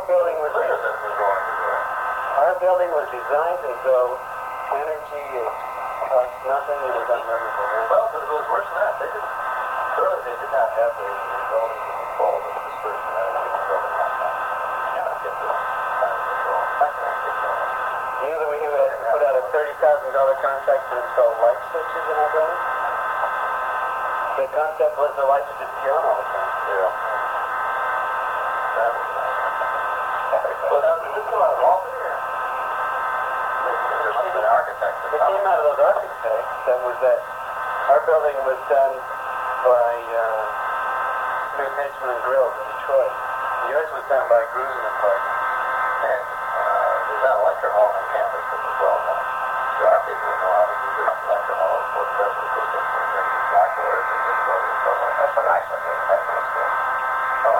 building was Clear that was going to do it. our building was designed as though energy cost nothing and was unmemorable. Right? Well, but it was worse than that. Clearly they did not have the buildings in control of the dispersion of energy in the building last night. You cannot get this kind of control. How can I control it? You know that we had to put out a $30,000 contract to install light switches in our building? The concept was the lights would just be on all the time. Yeah. That was nice. Well, now, did this come out of Albany or? There must have been architects that It came out of those architects. That was that our building was done by Smith Hedgeman and Grills in Detroit. Yours was done by Grusin and Partners. And there's not a lecture hall on campus that was well done. There are people who know how to use a lecture hall for best acoustics and bring blackboards and just go to the program. That's a nice one. That's nice one. Oh,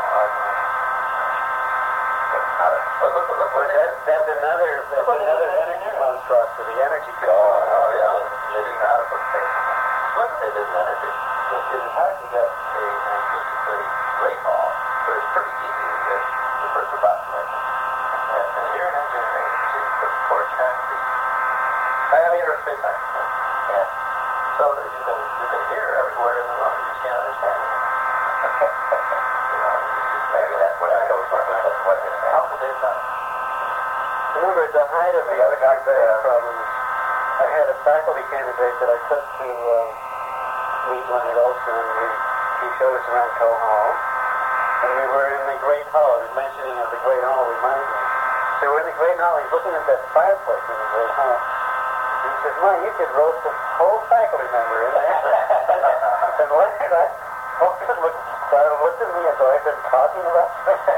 That's another energy monstrosity, energy control. Oh, yeah. They didn't know how to put things. Look, they did energy. It is hard to get an acoustically great hall, but it's pretty easy to get the first approximation. And here in engineering, you see, for concrete. I mean, aerospace science. Yeah. So that you can hear everywhere in the room. You just can't understand it. Maybe that's what I go for. What they say. How could they have done it? Remember, at the height of the other problems, I had a faculty candidate that I took to meet Leonard Olson, and he showed us around Coe Hall. And we were in the Great Hall. His mentioning of the Great Hall reminded me. So we're in the Great Hall. He's looking at that fireplace in the Great Hall. He says, "Man, you could roast a whole faculty member in there." And Leonard, Olson looked at me as though I'd been talking about something.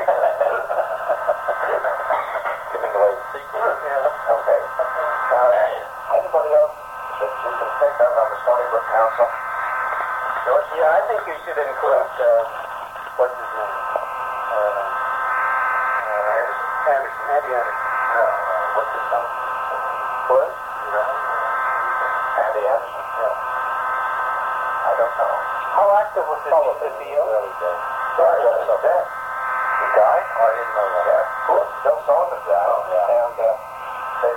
Giving away secrets. Yeah. Okay. Anybody else that you can think of on the Stony Brook Council? George, yeah, I think you should include, what's his name? Anderson, Andy Anderson. No, what's his name? What? Andy Anderson? Yeah. I don't know. How active was the CEO? Sorry, that's okay. He died? Oh, I didn't know that. Yeah, of course. Bill Sullivan died. Oh, yeah. And they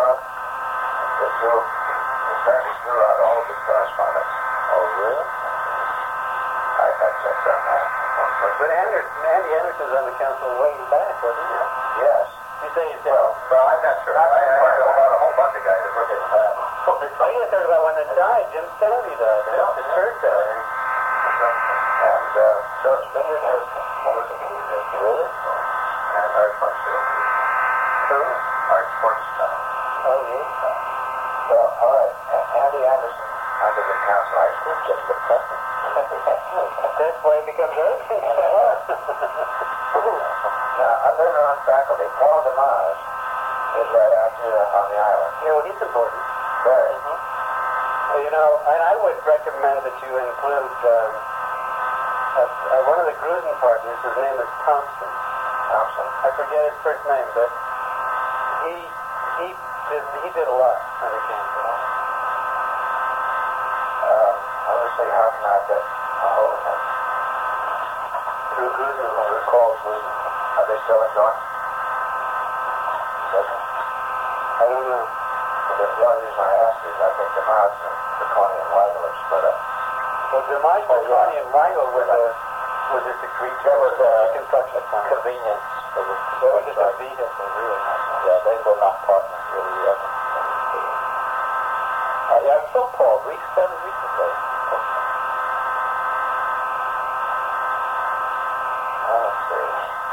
apparently threw out all of his correspondence. Oh, really? I checked on that. But Andy Anderson's on the council way back, wasn't he? Yes. You say he's dead? Well, I'm not sure. I know about a whole bunch of guys that work at the lab. Oh, you heard about one that died. Jim Stanley died. Yeah. The church died. And George Bennett has really? And Art Marshall. Who? Art Schwartzstein. Oh, yeah. Well, all right. Andy Anderson under the council. I think just depressing. That's why it becomes urgent. Now, other non-faculty, Paul DeMars is right out here on the island. You know, he's important. Very. Well, you know, and I would recommend that you include one of the Grusin partners. His name is Thompson. Thompson. I forget his first name, but he did a lot on the campus. Let me see, how can I get a hold of him? Through Grusin. Through calls. Are they still in York? I don't know. The only reason I ask is I think DeMars and Piccone and Weigel are split up. Well, DeMars, Piccone, and Weigel was just a creature. That was a construction firm. Convenience. They were just a vehicle, really. Yeah, they were not partners really ever. Yeah, I saw Paul fairly recently. Let's see.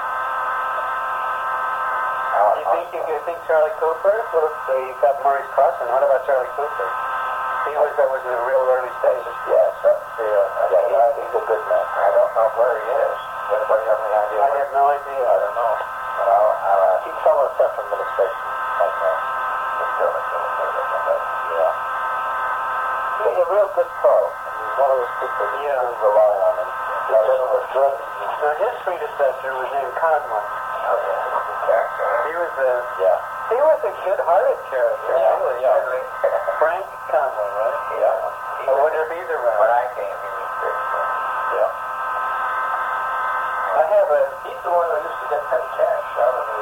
You think Charlie Cooper? Well, you've got Maurice Carson. What about Charlie Cooper? That was in the real early stages. Yes, he's a good man. I don't know where he is. Anybody have any idea? I have no idea. I don't know. But I'll ask. He's from the Central Administration. He's still yeah. He's a real good fellow. He's one of those people you really rely on. And he was good. Now, his predecessor was named Conway. Oh, yeah. He was a good-hearted character. Yeah, really. yeah. Frank Conway, right? Yeah. I wonder if he's around. When I came, he was big. Yeah. I have a... He's the one who used to get petty cash out of the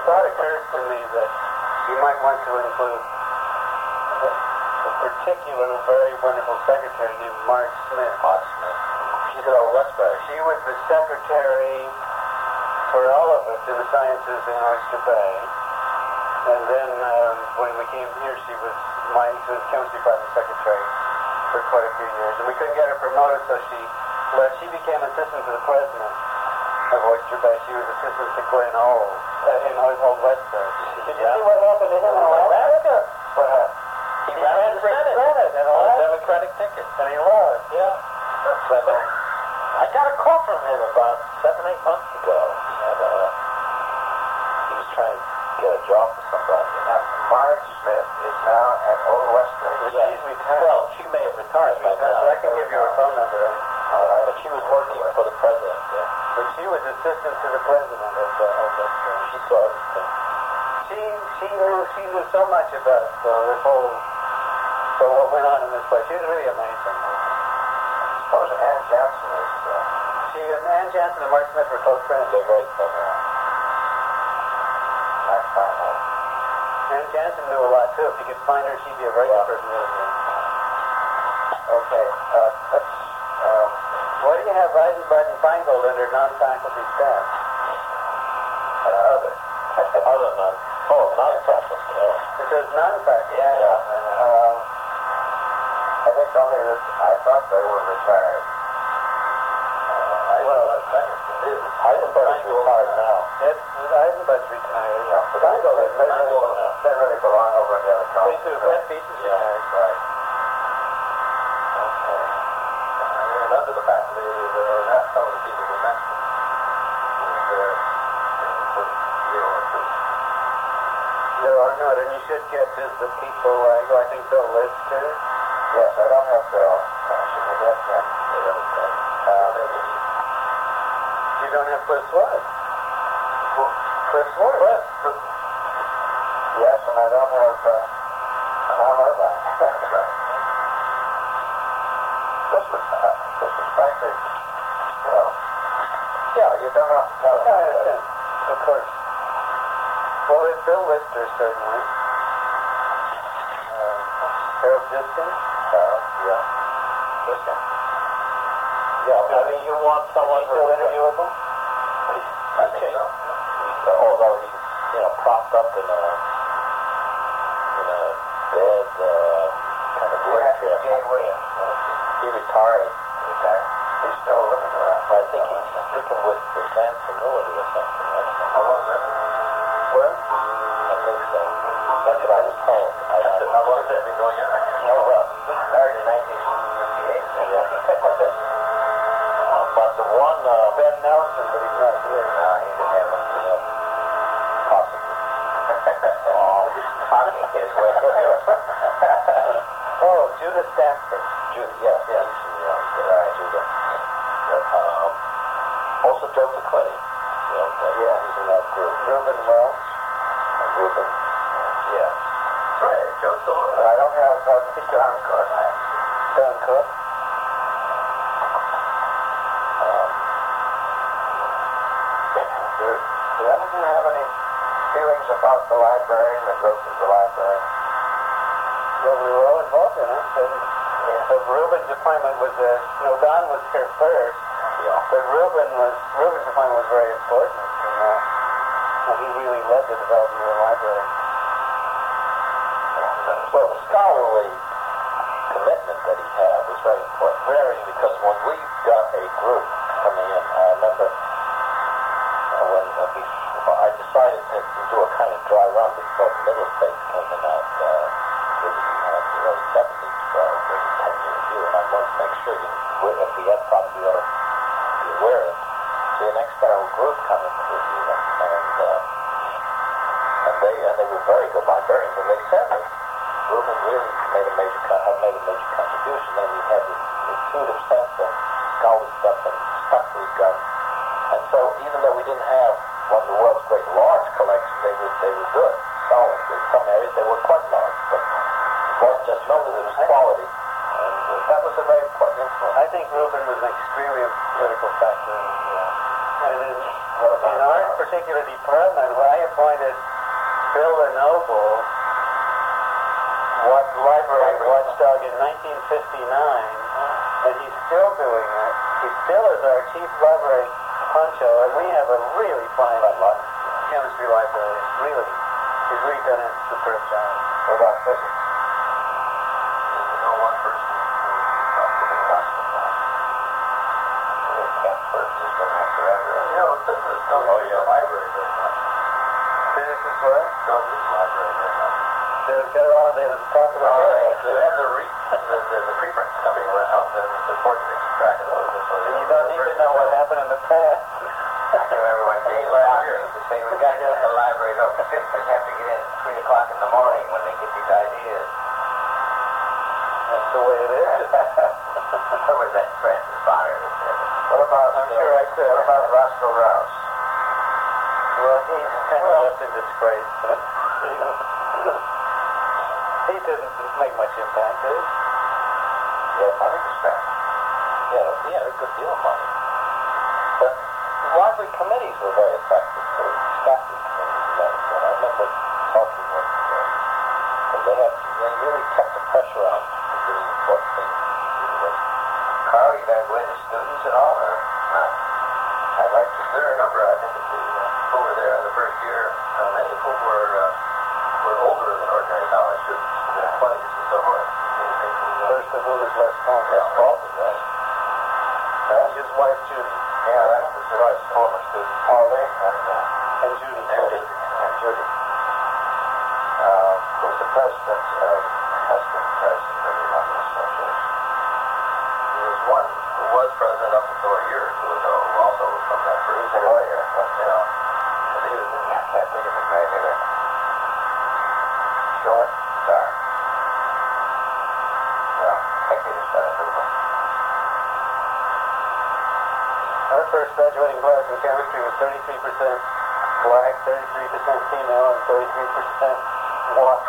thought occurs to me that you might want to include a particular, very wonderful secretary named Marge Smith. Marge Smith. She's at Old Westbury. She was the secretary for all of us in the sciences in Oyster Bay. And then when we came here, she was chemistry department secretary for quite a few years. And we couldn't get her promoted, so she left. She became assistant to the president of Oyster Bay. She was assistant to Glenn Old in Old Westbury. Did you see what happened to him in Alaska? What happened? He ran for Senate in on a Alaska. Democratic ticket. And he lost. Yeah. But, I got a call from him about 7-8 months ago. He was trying to get a job for somebody. Now, Marge Smith is now at Old Westbury. She's retired. Well, she may have retired by now. So I can give you her phone number. All right. But she was working for the president. Yeah. But she was assistant to the president of Westbury. She saw everything. She knew so much about this whole, what went on in this place. She was really amazing. I suppose Ann Jansen is... Ann Jansen and Mark Smith were close friends. They're very close. Nice find out. Ann Jansen knew a lot too. If you could find her, she'd be a very good person to interview. Okay, let's... Why do you have Eisenbart and Feingold under non-faculty staff? Other non... Oh, non-faculty. It says non-faculty. Yeah. I think only that I thought they were retired. Eisenbart's retired now. Yes, Eisenbart's retired. Yeah, but Feingold, they really belong over in the other college. They do. Brett Beach is retired. Right. Okay. And under the faculty, there are not some of the people we mentioned who were there in the first year or two. There are not, and you should get to the people like, I think, Bill Lister. Yes, I don't have Bill. Should we get him? You don't have Cliff Swartz. Cliff Swartz? Yes, and I don't have Tom Irvine. That's right. This was frankly, yeah, you don't have to tell him. Yeah, I understand. Of course. Well, there's Bill Lister, certainly. Harold Diskin. Yeah. Diskin. Yeah, I mean, you want someone Still interviewable? I think so. Although he's, propped up in a bed, kind of wheelchair. Jay Williams. He retired. He's still living around. I think he's sticking with advanced senility or something. How long is that? Where? I think so. That's what I was told. How long has that been going on? No, married in 1958. Yeah. But the one, Ben Nelson, but he's not here. no, he didn't have a, possibly. Talking his way. Oh, Judah Stanford. Yes. Right, Judah. Also Joseph Clinty. Yeah, he's in that group. Reuben Welch. Reuben. Yeah. Right, Joseph. I don't have John Cook. Don Cook. Do any of you have any feelings about the library and the growth of the library? Well, we were all involved in it. And Reuben's appointment was, Don was here first. Yeah. But Reuben's appointment was very important. And he really led the development of the library. Well, the scholarly commitment that he had was very important. Very, because when we got a group coming in, I remember when I decided to do a kind of dry run before the Middle States came in out in the early 70s for a 10-year review, and I wanted to make sure if we had problems, we ought to be aware of it. So the next whole group coming to review them, and they were very good librarians, and they said that Reuben really made a major contribution. Then we had this intuitive sense of scholarly stuff and stuff we've done. And so even though we didn't have one of the world's great large collections, they were good, solid. In some areas they were quite large, but it wasn't just numbers, it was quality. And that was a very important influence. I think Reuben was an extremely critical factor. And In our particular department, I appointed Bill Lenoble library watchdog in 1959, and he's still doing it. He still is our chief library honcho, and we have a really fine chemistry library. He's really done a superb job. What about physics? You know one person who's not putting lots of time. Camp first is going to have forever. You know, physicists don't use the library very much. Physicists what? Don't use the library very much. They've got a lot of them talk about they have the preprints coming around, and it's important to keep track of those. And you don't need to know what happened in the past. I can remember when Dave last year used to say, we got to get the library open. Sisters have to get in at 3 o'clock in the morning when they get these ideas. That's the way it is. Or was that Francis Bonner that said it? What about, I'm sure I said, what about Roscoe Rouse? Well, he's kind of left in disgrace. He doesn't make much impact, does he? Yeah, money to spend. Yeah, a good deal of money. But library committees were very effective for staffing committees. I remember talking with them. They really kept the pressure on to do important things. Carl, you got to go into students and all, or not? I'd like to. There are a number, I think, over there in the first year, many of whom were older than ordinary college students, in their 20s and so forth. First of whom is Les Paul. Les Paul, right? His wife, Judy. Yeah, that was his wife's former student. Harley And Judy. And Judy. Who was the president of Husband President of the London Association? There was one who was president up until a year or two ago, who also was from that first. He was a lawyer, but and he was I can't think of his name either. Short, dark. Well, I think they just got a new one. Our first graduating class in chemistry was 33% black, 33% female, and 33% white.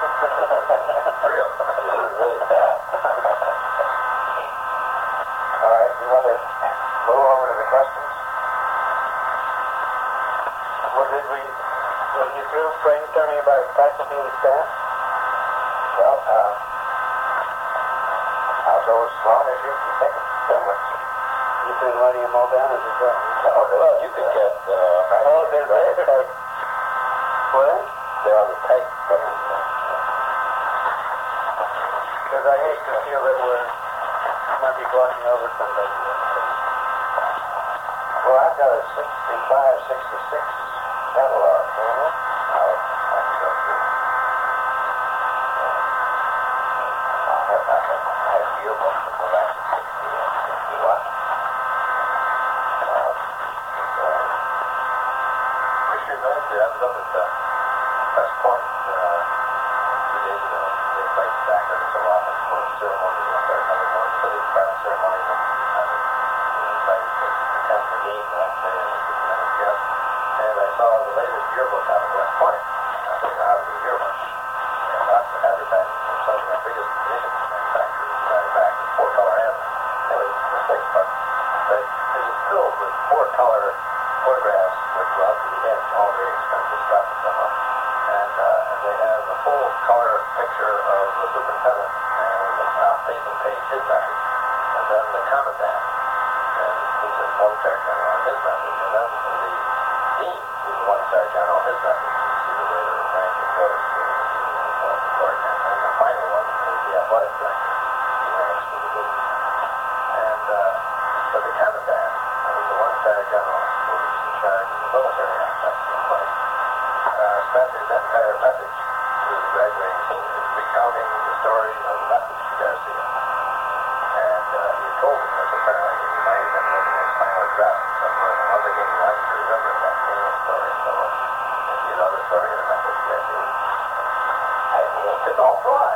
Really bad. All right, you want to move over to the questions? Were you through brainstorming about faculty and staff? Well, I'll go as long as you can think of them. You've been writing them all down as you go. Well, you could get... they're there. What? They're on the tape. Because I hate to feel that might be glossing over somebody. Well, I've got a 65, 66 catalog. I can go through. I have yearbooks that go back to 60 and 61. Which reminds me, I was up at West Point 2 days ago. They invite you back every so often for ceremonies. One start another one. So they start ceremonies and I was invited to attend the game the next day as a tremendous guest. And I saw the latest yearbook out of West Point. I said, how to do yearbooks? And lots of advertising from some of the biggest munitions manufacturers. As a matter of fact, in 4-color ads. Anyway, the 6, but it is filled with 4-color photographs which go out to the edge, all very expensive stuff and so on. And they have a full color picture of the superintendent and facing page his message. And then the commandant, and he's a 1-star general on his message. And then the dean, who's a 1-star general, his message. You see the way the ranking goes to the court. And then the final one is the athletic director. He ranks for the dean. And but the commandant, who's a 1-star general, who's in charge of the military aspects of the place, spent his entire message to the graduating seniors recounting the story of the message to Garcia. And he told them this apparently, and he might have been in his final address and so forth. And once again, he liked to remember that famous story. So if you know the story of the message to Garcia, it didn't all fly.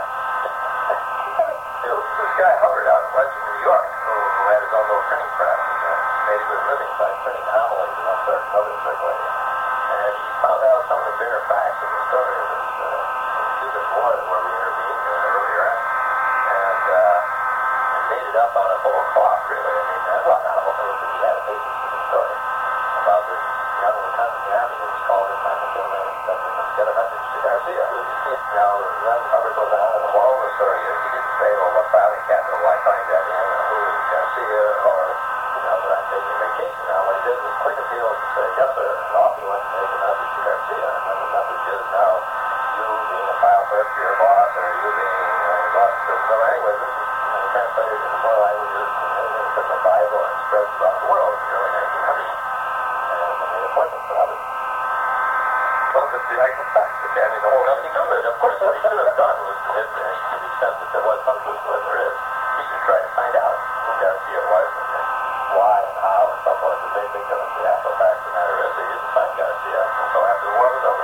This guy Hubbard out in Western New York, who had his own little printing press and made a good living by printing homilies and that sort of other circulating. And he found out some of the bare facts of the story of this Cuban war where we intervened earlier on. And made it up out of whole cloth, really. I mean, well, not a whole cloth, but he had a basis for the story about this out of the Army, it was called in by the filmman that we must get a message to Garcia. Now, then Hubbard goes on, and the moral of the story is he didn't say, well, what filing capital will I find that in, or who is Garcia, or, that I'm taking vacation. Now, what he did was click a field and say, yes, sir, and off he went to take a message to Garcia, and then the message is now, you being a file clerk for your boss, or you being his officer. So anyway, this is translated into more languages and everything from the Bible and spread throughout the world in the early 1900s. And I made appointments with others. Well, that's the actual fact. The candy don't hold nothing to it. Of course, what he should have done was, to the extent that there was some truth to it, there is, he should try to find out who Garcia was and why and how and so forth. The big difference. The actual fact of the matter is they didn't find Garcia until after the war was over.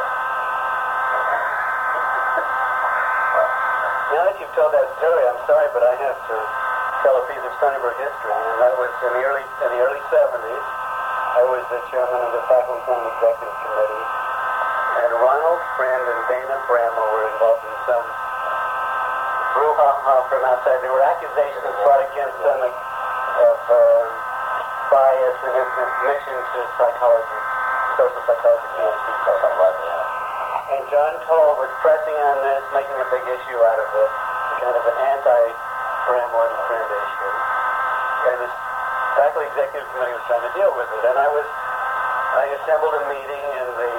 Now that you've told that story, I'm sorry, but I have to tell a piece of Stony Brook history, and that was in the early 70s. I was the chairman of the Faculty Senate Executive Committee, and Ronald Friend and Dana Bramwell were involved in some brouhaha from outside. There were accusations brought against them of bias and admission to psychology, social psychology, PhD, something like that. And John Toll was pressing on this, making a big issue out of it, kind of an anti-Bramwell and Friend issue. And the faculty executive committee was trying to deal with it. And I assembled a meeting in the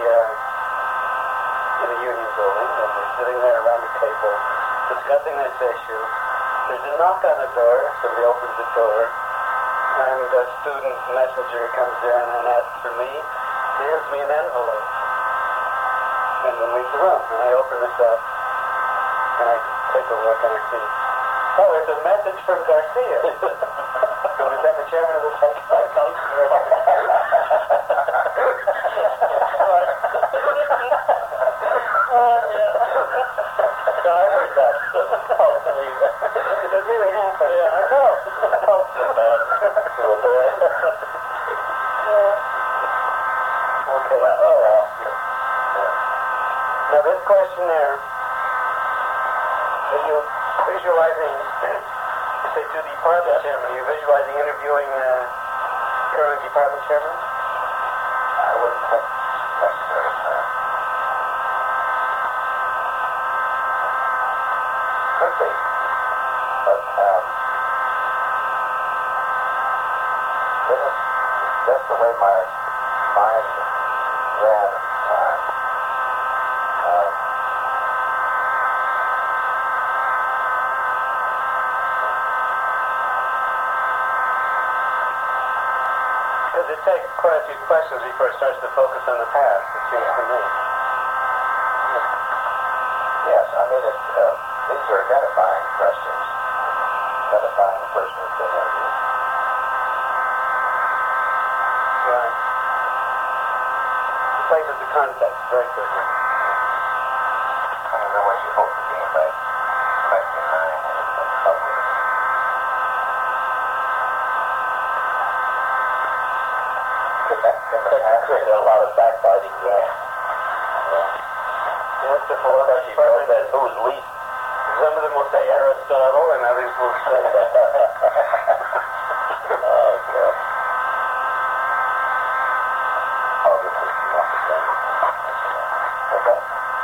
union building, and we're sitting there around the table discussing this issue. There's a knock on the door. Somebody opens the door, and a student messenger comes in and asks for me, hands me an envelope, and then leaves the room. And I open this up, and I take a look, and I see, oh, it's a message from Garcia. So is that the chairman of the psychology committee? So I heard that. It really happened. Yeah, I know. Okay. Well, oh well. Now this questionnaire, are you visualizing, say, to the department chairman, are you visualizing interviewing current department chairman? I wouldn't think necessary, sir. Could be. But, this is just the way my mind ran at the time. Because it takes quite a few questions before it starts to focus on the past, it seems to me. Yes, I mean, these are identifying questions, identifying the person who's been interviewed. Right. It places the context very quickly. I don't know what you hope to gain by question 9 and public. That created a lot of backbiting there. Yes, the philosophy department says who's least. Some of them will say Aristotle, and others will say Oh, God. Oh, this is okay.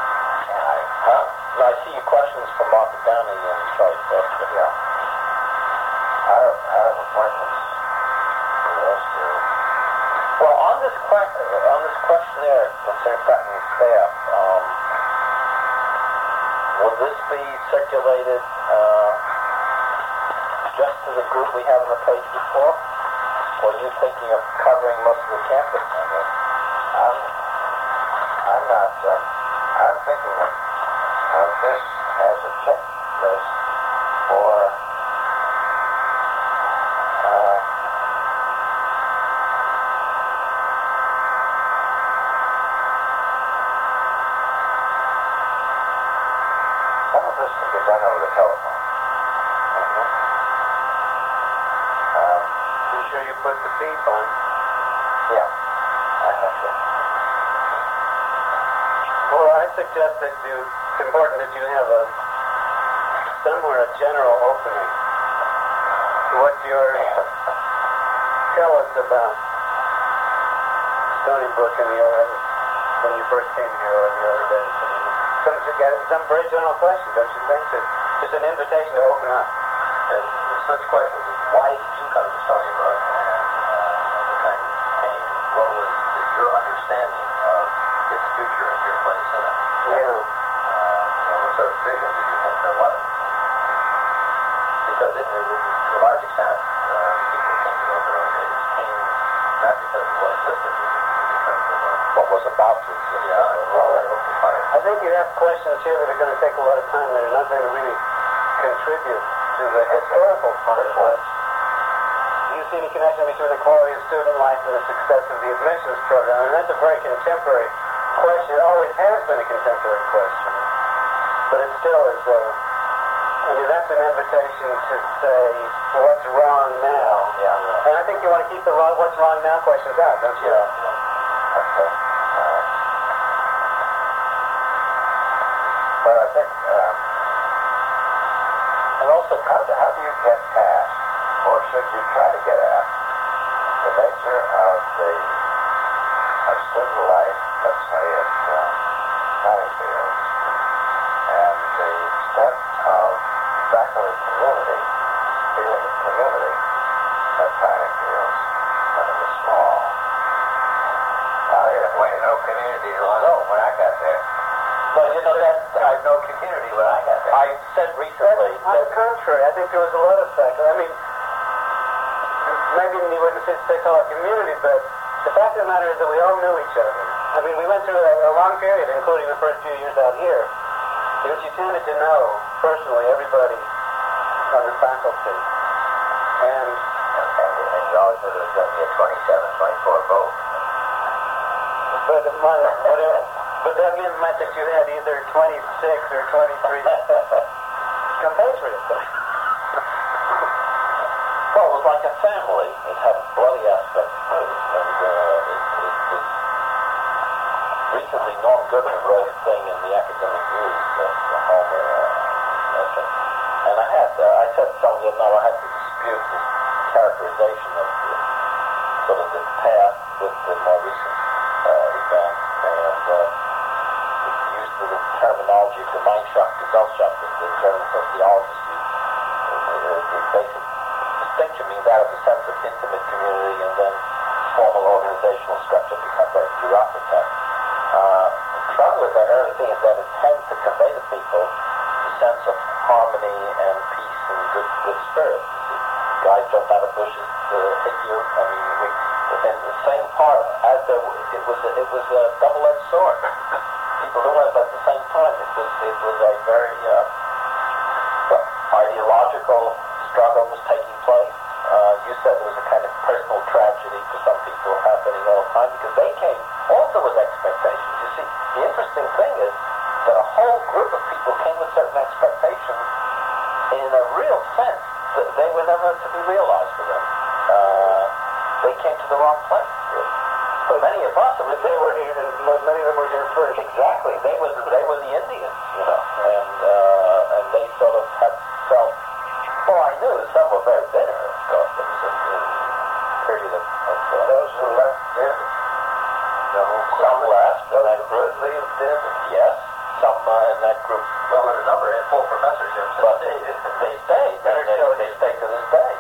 I see your questions from Martha Downey and Charlie Foster. Yeah. I have appointments for those two. Well, on this questionnaire concerning Pratt and Craft, will this be circulated just to the group we have on the page before? Or are you thinking of covering most of the campus? I mean, I'm not. I'm thinking of this as a checklist for some of this can be done over the telephone. be sure you put the feet on. Yeah, I have to. Well, I suggest that it's important that you have somewhere a general opening to what you're tell us about Stony Brook in the when you first came here or the other days. Some very general question, don't you think? Just an invitation to open up. And such questions as why did you come to Stony Brook, and the time you came, what was your understanding of its future and your place in it? Yeah. What sort of vision did you think there was? Because to a large extent, people came to those early days came not because of what existed, but because of what was about to exist. I think you have questions here that are going to take a lot of time that are not going to really contribute to the historical part of it. Do you see any connection between the quality of student life and the success of the admissions program? And that's a very contemporary question. It always has been a contemporary question. But it still is, that's an invitation to say what's wrong now. Yeah. And I think you want to keep the what's wrong now questions out, don't you? Yeah. Okay. Well, I think, and also, how do you get past, or should you try to get at, the nature of student life, let's say at Collingfield, and the extent of faculty community, feeling of community at Collingfield when it was small. Now, no community when I got there. But you know that I had no community when I got there. I said recently on the contrary, I think there was a lot of faculty. I mean, maybe you wouldn't say call it community, but the fact of the matter is that we all knew each other. I mean, we went through a long period, including the first few years out here, in which you tended to know personally everybody on the faculty. And you always knew there was going to be a 27, 24 vote. But that meant that you had either 26 or 23 compatriots. Well, it was like a family. It had a bloody aspect to it. And it was recently Norm Goodman wrote a thing in the Academic News, the Homer essay. And I said something, I had to dispute his characterization of sort of the past with the more recent events. And used the terminology of Gemeinschaft, the German sociologists use. The basic distinction means that of a sense of intimate community, and then formal organizational structure becomes very bureaucratic. The trouble with that early thing is that it tends to convey to people a sense of harmony and peace and good spirit. Guys jump out of bushes to hit you. I mean, in the same part as it was a double-edged sword. People realize at the same time it was a very ideological struggle was taking place. You said there was a kind of personal tragedy for some people happening all the time because they came also with expectations. You see, the interesting thing is that a whole group of people came with certain expectations in a real sense that they were never to be realized for them. They came to the wrong place. But many of us, they were here, many of them were here first. Exactly. They were the Indians, and they sort of had felt. Well, I knew that some were very bitter, of course. There was a period of those who left did. Some left, and that group did. Yes, some in that group. Well, a number had full professorships, but they stayed. They stayed to this day,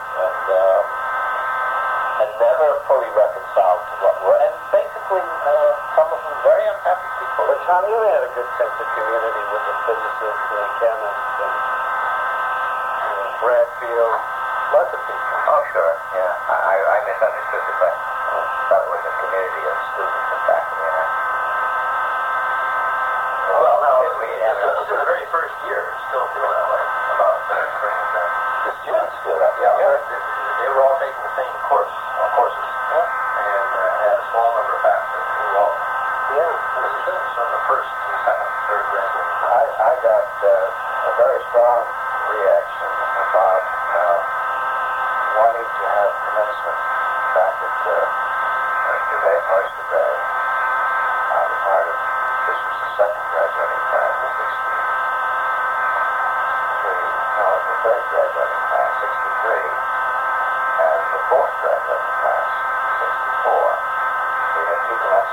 and never fully reconciled to what were. And basically, some of them very unhappy people. But Tom, you had a good sense of community with the physicists and the chemists and Bradfield, lots of people. Oh, sure, yeah. I misunderstood the question. I thought it was a community of students and faculty. Well, no, this is the very first year, still feel that way about the students feel that. Yeah, they were all taking the same courses, and had a small number of faculty who all. Yeah, this is from the first, second, third graduating. I got a very strong reaction about wanting to have commencement back at Oyster Bay on the part of, this was the second graduating class of 63, the third graduating class, 63, and the fourth graduating class, 64. We had two classes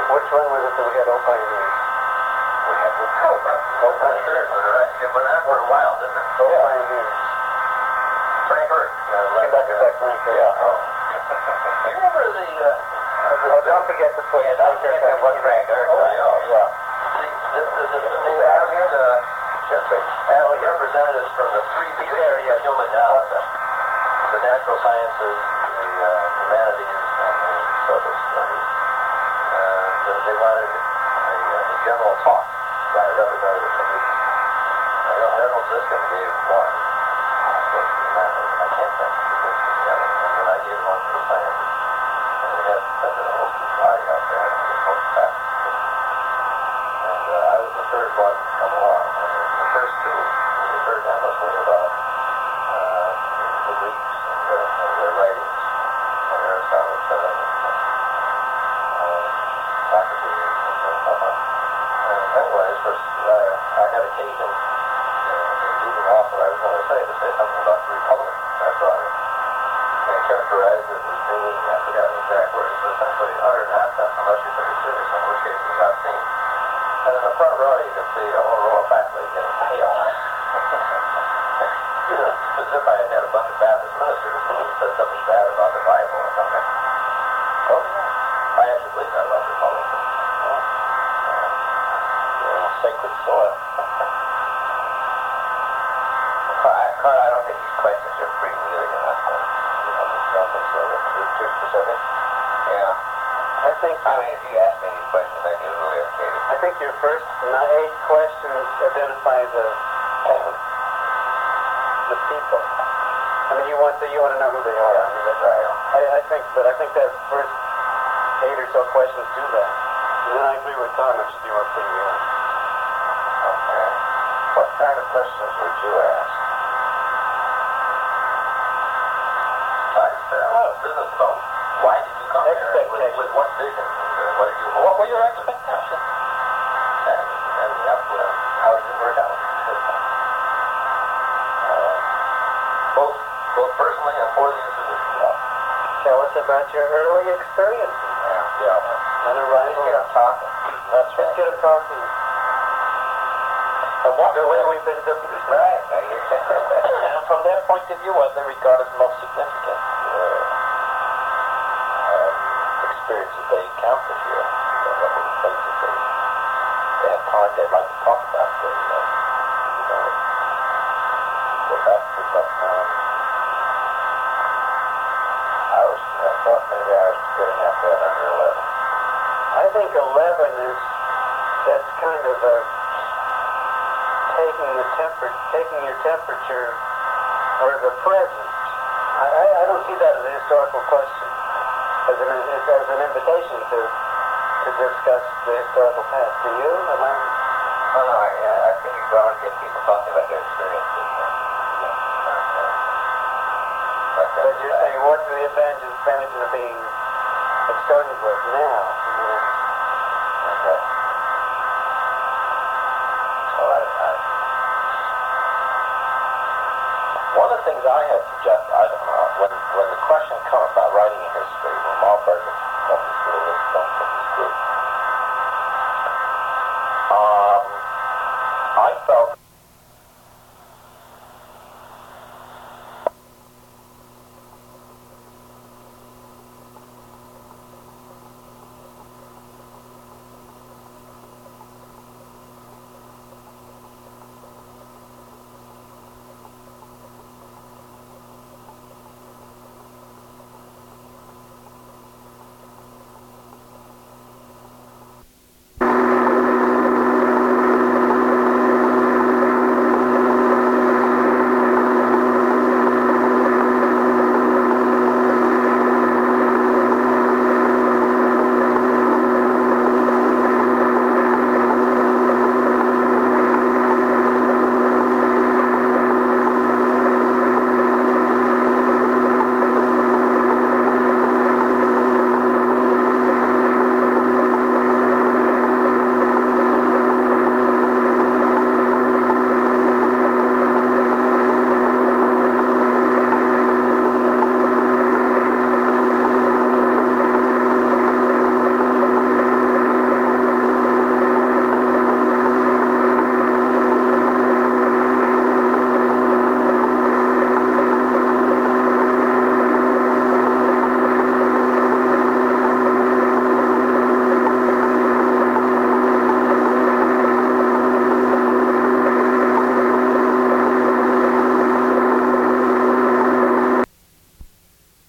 Which one was it that we had all pioneers? We had the third one, right? It went on for a while, didn't it? All pioneers. Frank Hurt. Frank Hurt. Yeah. Oh. You remember the... don't forget the foot. Yeah, don't forget what Frank Hurt. Oh, yeah. See, they asked representatives from the three big areas of human knowledge. The natural sciences, the humanities, and the social studies. They wanted a general talk by a representative from each. General Ziskin gave one. I can't think of the other. And then I gave one for science. And we had such an old party out there. And it was most fast. And I was the third one to come along. And the first two, we heard them was about the Greeks and their writings. And Aristotle, Socrates, and so on. And anyways, I had occasion leading off what I was going to say something about the Republic. I brought it and characterized it as being, I forgot the exact words, but essentially utter nonsense unless you took it serious, in which case it was obscene. And in the front row, you can see a whole row of faculty getting pale. As if I had had a bunch of Baptist ministers who said something bad about the Bible or something. Oh, yeah. I actually believe that about the Republic. Sacred soil. Carl, I don't think these questions are freewheeling enough. Don't think so. Too specific. Yeah. If you ask me these questions, I get really irritated. I think your first 8 questions identify the people. I mean, you want to know who they are. Yeah, I mean, that's right. I think that first 8 or so questions do that. And then I agree with Tom. It should be more freewheeling. Okay. What kind of questions would you ask? Business about why did you come here? With what vision? What did you hope? What were your expectations? And how did it work out? Both personally and for the institution. Tell us about your early experiences. Yeah. And arrival. Let's get them talking. That's right. Let's get them talking. And what the way we've been doing this. Right. And from their point of view, what they regard as most significant experiences they encountered here, what were the things that they had time they'd like to talk about. So, go back to some. I thought maybe I was getting at that under 11. I think 11 is that's kind of a taking your temperature or the present. I don't see that as a historical question, as an invitation to discuss the historical past. Do you? I think you go and get people talking about their experiences. But you're saying, what are the advantages of being at Stonybrook now? Okay. One of the things I had suggested, when the question came about writing a history, when Malberg from the school and from this group, I felt